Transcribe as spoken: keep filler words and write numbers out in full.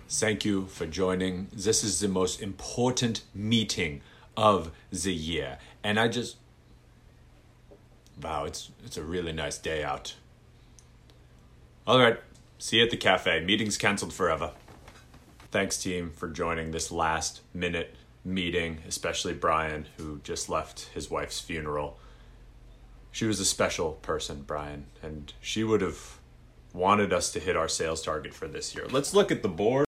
Thank you for joining. This is the most important meeting of the year. And I just, wow, it's it's a really nice day out. All right, see you at the cafe. Meeting's canceled forever. Thanks, team, for joining this last minute meeting, especially Brian, who just left his wife's funeral. She was a special person, Brian, and she would have wanted us to hit our sales target for this year. Let's look at the board.